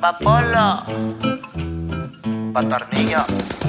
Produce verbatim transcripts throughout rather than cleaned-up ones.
pa' Polo, pa' Tornillo,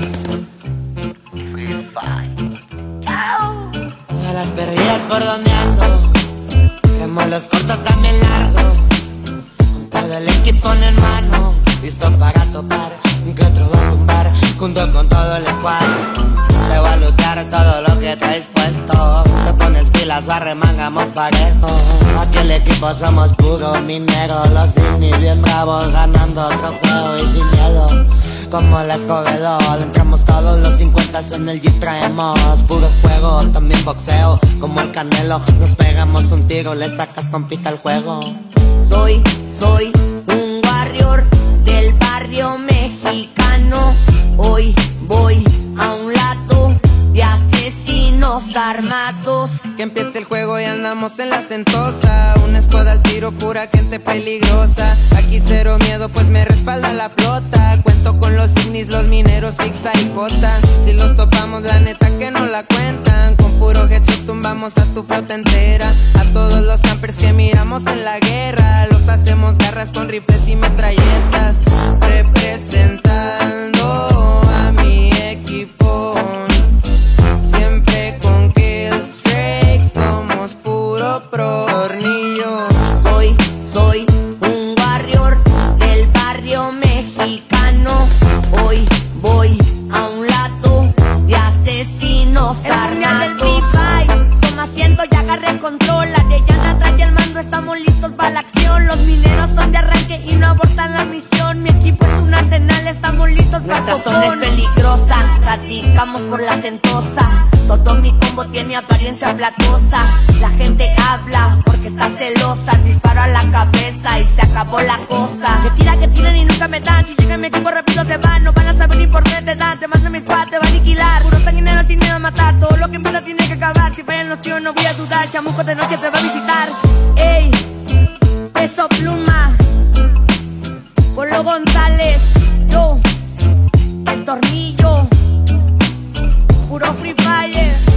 Free Fire. Chao. A las perrillas por donde ando, quemo los cortos también largos, con todo el equipo en mano, listo para topar, que otro va a tumbar, junto con todo el squad. Te voy a lootear todo lo que traes puesto, te pones pilas, arremangamos parejo. Aquí el equipo somos puro minero, los indies bien bravos, ganando trofeo y sin miedo. Como la Escobedo, le entramos todos los cincuenta en el Jeep, traemos puro fuego, también boxeo, como el Canelo, nos pegamos un tiro, le sacas compita al juego. Soy, soy un warrior del barrio mexicano, hoy voy a un lado de asesinos armados. Que empiece el juego y andamos en la sentosa, una escuadra al tiro, pura gente peligrosa. Aquí cero miedo pues me respalda la flota, cuento con los ignis, los mineros, Fixa y Jota. Si los topamos la neta que no la cuentan, con puro headshot tumbamos a tu flota entera. A todos los campers que miramos en la guerra, los hacemos garras con rifles y metralletas. Representando a mi equipo, siempre con Killstreak, somos puro pro. Tornillo. Soy, soy un warrior del barrio mexicano, hoy voy a un lado de asesinos armados. El Free Fire, toma asiento y agarre control, Arellana trae el mando, estamos listos para la acción. Los mineros son de arranque y no abortan la misión, mi equipo es un arsenal, estamos listos para Nuestra zona es peligrosa, radicamos por la sentosa. Todo mi combo tiene apariencia platosa, la gente habla porque está celosa. Disparo a la cabeza y se acabó la cosa. Que tira, que tiran y nunca me dan, si llegan mi equipo rápido se van. No van a saber ni por qué te dan, te mando mi squad, te va a aniquilar. Puro sanguinero sin miedo a matar, todo lo que empieza tiene que acabar. Si fallan los tíos no voy a dudar, chamuco de noche te va a visitar. Ey, Peso Pluma, Polo González, yo, el Tornillo, puro Free Fire.